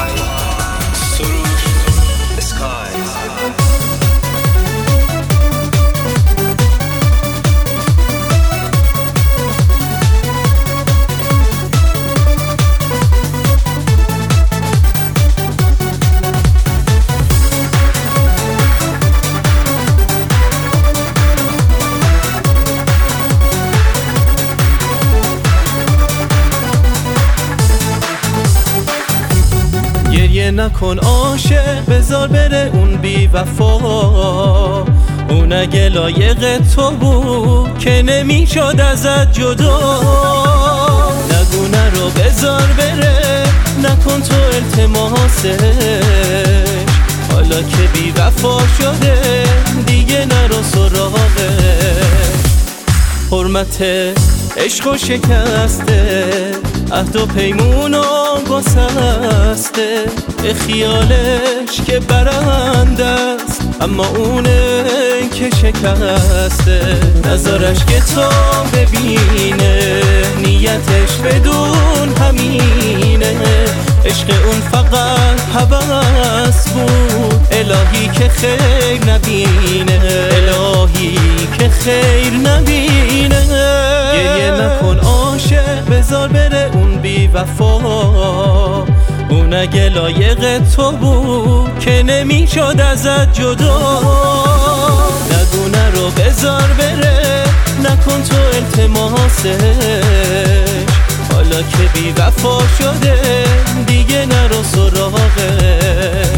سروش اسکای. گریه نکن عاشق، بذار بره اون بی وفا. اون اگه لایق تو بود که نمیشد ازت جدا. نگو نرو بذار بره، نکن تو التماسش. حالا که بی وفا شده دیگه نرو سراغش. حرمت عشق و شکسته، عهد و پیمونو گسسته. به خیالش که برنده است اما اونه که شکسته. نظرش که تو ببینه، نیتش بدون همینه. عشق اون فقط هوس بود، الهی که خیر نبینه. الهی که خیر نبینه. گریه نکن عاشق، بذار بره اون بی وفا. اون اگه لایق تو بود که نمیشد ازت جدا. نگو نرو بذار بره، نکن تو التماسش. حالا که بی وفا شده دیگه نرو سراغش.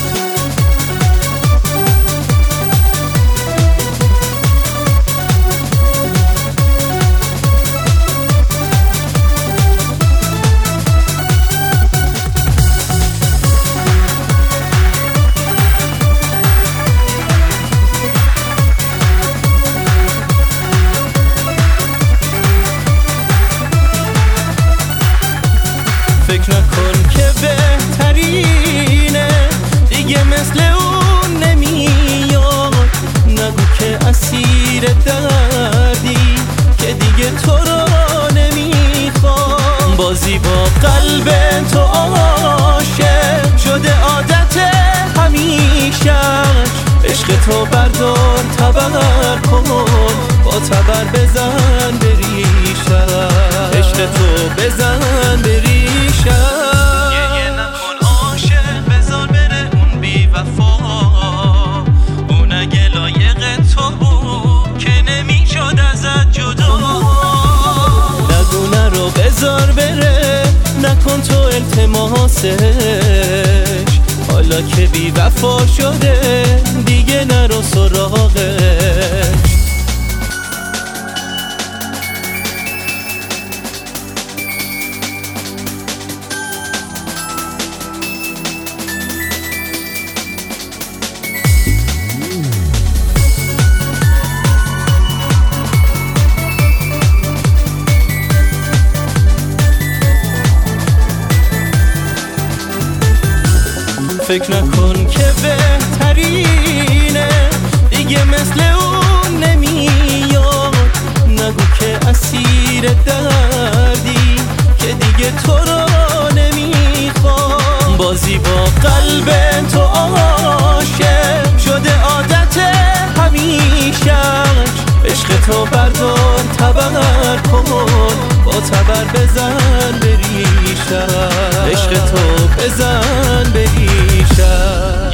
فکر نکن که بهترینه، دیگه مثل اون نمیاد. نگو که اسیر دردی که دیگه تو رو نمیخواد. بازی با قلب تو عاشق شده عادت همیشهش. عشق تو بردار تبر کن، با تبر بزن به ریشش. عشق تو بزن به ریشش. گریه نکن عاشق، بذار بره اون بی وفا. اون اگه لایق تو بود که نمیشد ازت جدا. نگو نرو بذار بره، نکن تو التماسش. حالا که بی وفا شده دیگه نرو سراغش. فکر نکن که بهترینه، دیگه مثل اون نمیاد. نگو که اسیر دردی که دیگه تو رو نمیخواد. بازی با قلب تو عاشق شده عادت همیشهش. عشق تو بردار تبر کن، با تبر بزن به ریشش. عشق تو بزن به ریشش.